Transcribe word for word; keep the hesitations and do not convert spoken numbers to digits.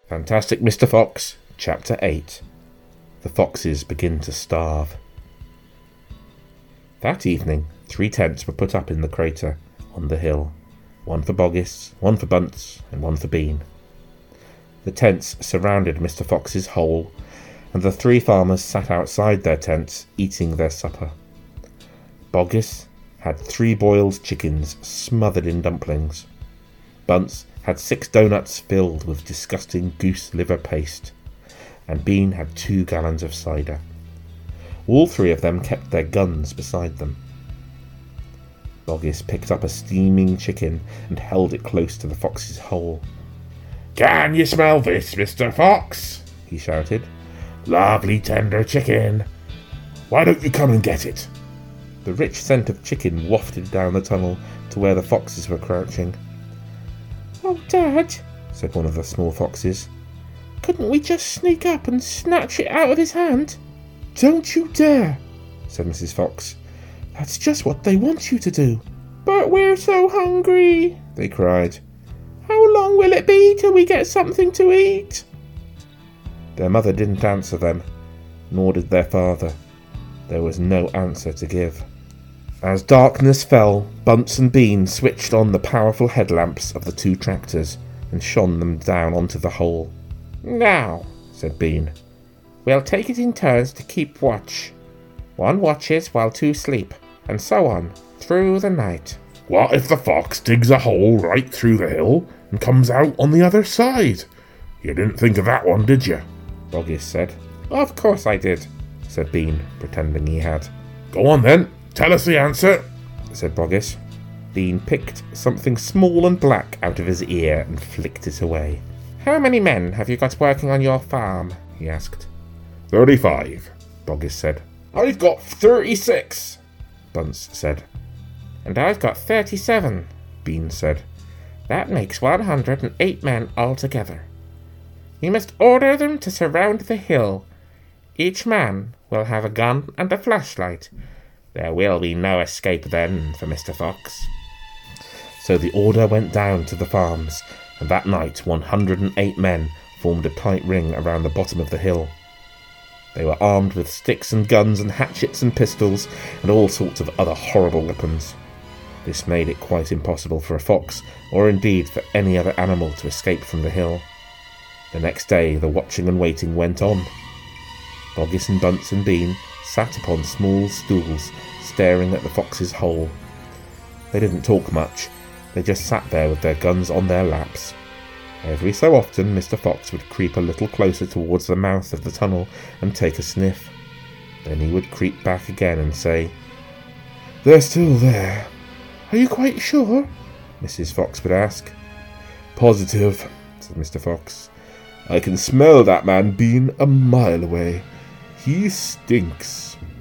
Fantastic Mister Fox, Chapter eight. The Foxes Begin to Starve. That evening, three tents were put up in the crater on the hill. One for Boggis, one for Bunce, and one for Bean. The tents surrounded Mister Fox's hole, and the three farmers sat outside their tents, eating their supper. Boggis had three boiled chickens smothered in dumplings. Bunce had six doughnuts filled with disgusting goose liver paste, and Bean had two gallons of cider. All three of them kept their guns beside them. Boggis picked up a steaming chicken and held it close to the fox's hole. "Can you smell this, Mister Fox?" he shouted. "Lovely tender chicken. Why don't you come and get it?" The rich scent of chicken wafted down the tunnel to where the foxes were crouching. "Oh, Dad," said one of the small foxes, "couldn't we just sneak up and snatch it out of his hand?" "Don't you dare," said Missus Fox. "That's just what they want you to do." "But we're so hungry," they cried. "How long will it be till we get something to eat?" Their mother didn't answer them, nor did their father. There was no answer to give. As darkness fell, Bunce and Bean switched on the powerful headlamps of the two tractors and shone them down onto the hole. "Now," said Bean, "we'll take it in turns to keep watch. One watches while two sleep, and so on, through the night." "What if the fox digs a hole right through the hill and comes out on the other side? You didn't think of that one, did you?" Boggis said. "Of course I did," said Bean, pretending he had. "Go on then, tell us the answer," said Boggis. Bean picked something small and black out of his ear and flicked it away. "How many men have you got working on your farm?" he asked. Thirty-five, Boggis said. "I've got thirty-six, Bunce said. "And I've got thirty-seven, Bean said. "That makes one hundred and eight men altogether. We must order them to surround the hill. Each man will have a gun and a flashlight. There will be no escape then for Mister Fox." So the order went down to the farms, and that night one hundred and eight men formed a tight ring around the bottom of the hill. They were armed with sticks and guns and hatchets and pistols and all sorts of other horrible weapons. This made it quite impossible for a fox, or indeed for any other animal, to escape from the hill. The next day the watching and waiting went on. Boggis and Bunce and Bean sat upon small stools, staring at the fox's hole. They didn't talk much, they just sat there with their guns on their laps. Every so often Mister Fox would creep a little closer towards the mouth of the tunnel and take a sniff. Then he would creep back again and say, "They're still there." "Are you quite sure?" Missus Fox would ask. "Positive," said Mister Fox. "I can smell that man Bean a mile away. He stinks."